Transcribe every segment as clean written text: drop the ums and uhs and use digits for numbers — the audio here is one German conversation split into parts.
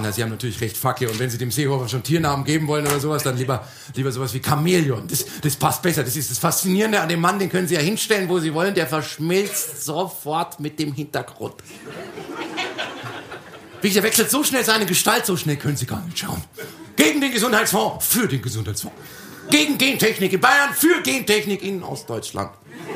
Na, Sie haben natürlich recht, Facke. Und wenn Sie dem Seehofer schon Tiernamen geben wollen oder sowas, dann lieber sowas wie Chamäleon. Das passt besser. Das ist das Faszinierende an dem Mann, den können Sie ja hinstellen, wo Sie wollen. Der verschmilzt sofort mit dem Hintergrund. Der wechselt so schnell seine Gestalt, so schnell können Sie gar nicht schauen. Gegen den Gesundheitsfonds, für den Gesundheitsfonds. Gegen Gentechnik in Bayern, für Gentechnik in Ostdeutschland.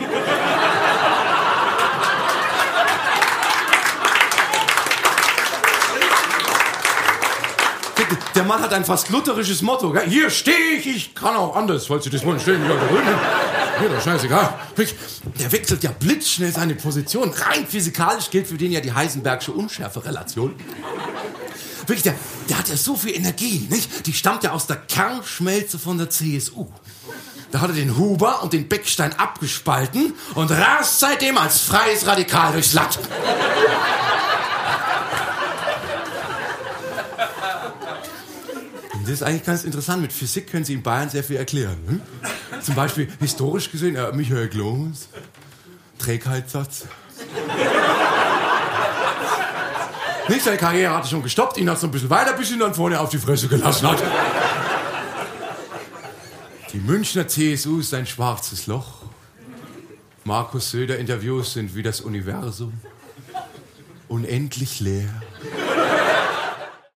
Der Mann hat ein fast lutherisches Motto. Gell? Hier stehe ich kann auch anders, falls Sie das wollen, stehen wieder drüben. Mir doch scheißegal. Der wechselt ja blitzschnell seine Position. Rein physikalisch gilt für den ja die Heisenbergsche Unschärferelation. Der hat ja so viel Energie, nicht? Die stammt ja aus der Kernschmelze von der CSU. Da hat er den Huber und den Beckstein abgespalten und rast seitdem als freies Radikal durchs Land. Das ist eigentlich ganz interessant. Mit Physik können Sie in Bayern sehr viel erklären. Hm? Zum Beispiel historisch gesehen, Michael Gloß, Trägheitssatz. Nicht, seine Karriere hatte schon gestoppt, ihn hat so ein bisschen weiter, bis ihn dann vorne auf die Fresse gelassen hat. Die Münchner CSU ist ein schwarzes Loch. Markus Söder Interviews sind wie das Universum. Unendlich leer.